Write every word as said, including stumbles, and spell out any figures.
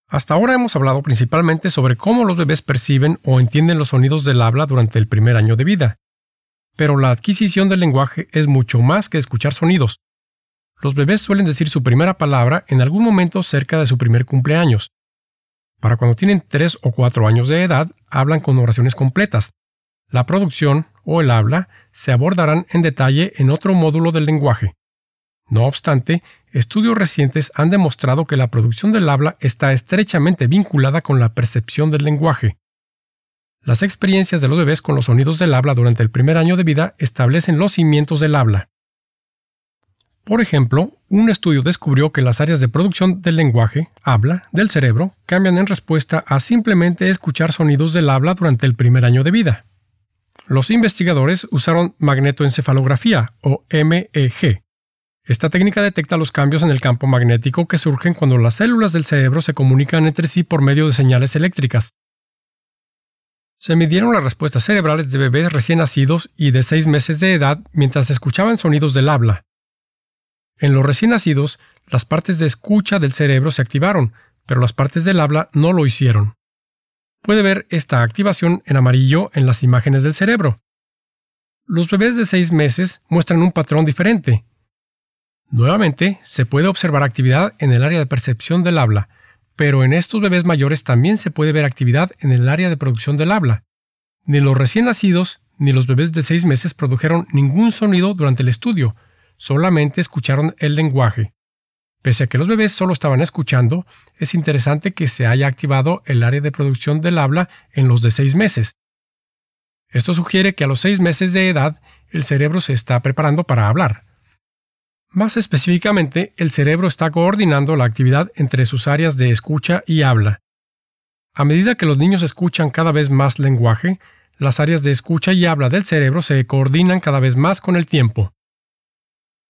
Hasta ahora hemos hablado principalmente sobre cómo los bebés perciben o entienden los sonidos del habla durante el primer año de vida. Pero la adquisición del lenguaje es mucho más que escuchar sonidos. Los bebés suelen decir su primera palabra en algún momento cerca de su primer cumpleaños. Para cuando tienen tres o cuatro años de edad, hablan con oraciones completas. La producción o el habla se abordarán en detalle en otro módulo del lenguaje. No obstante, estudios recientes han demostrado que la producción del habla está estrechamente vinculada con la percepción del lenguaje. Las experiencias de los bebés con los sonidos del habla durante el primer año de vida establecen los cimientos del habla. Por ejemplo, un estudio descubrió que las áreas de producción del lenguaje, habla, del cerebro, cambian en respuesta a simplemente escuchar sonidos del habla durante el primer año de vida. Los investigadores usaron magnetoencefalografía, o M E G. Esta técnica detecta los cambios en el campo magnético que surgen cuando las células del cerebro se comunican entre sí por medio de señales eléctricas. Se midieron las respuestas cerebrales de bebés recién nacidos y de seis meses de edad mientras escuchaban sonidos del habla. En los recién nacidos, las partes de escucha del cerebro se activaron, pero las partes del habla no lo hicieron. Puede ver esta activación en amarillo en las imágenes del cerebro. Los bebés de seis meses muestran un patrón diferente. Nuevamente, se puede observar actividad en el área de percepción del habla, pero en estos bebés mayores también se puede ver actividad en el área de producción del habla. Ni los recién nacidos ni los bebés de seis meses produjeron ningún sonido durante el estudio, solamente escucharon el lenguaje. Pese a que los bebés solo estaban escuchando, es interesante que se haya activado el área de producción del habla en los de seis meses. Esto sugiere que a los seis meses de edad el cerebro se está preparando para hablar. Más específicamente, el cerebro está coordinando la actividad entre sus áreas de escucha y habla. A medida que los niños escuchan cada vez más lenguaje, las áreas de escucha y habla del cerebro se coordinan cada vez más con el tiempo.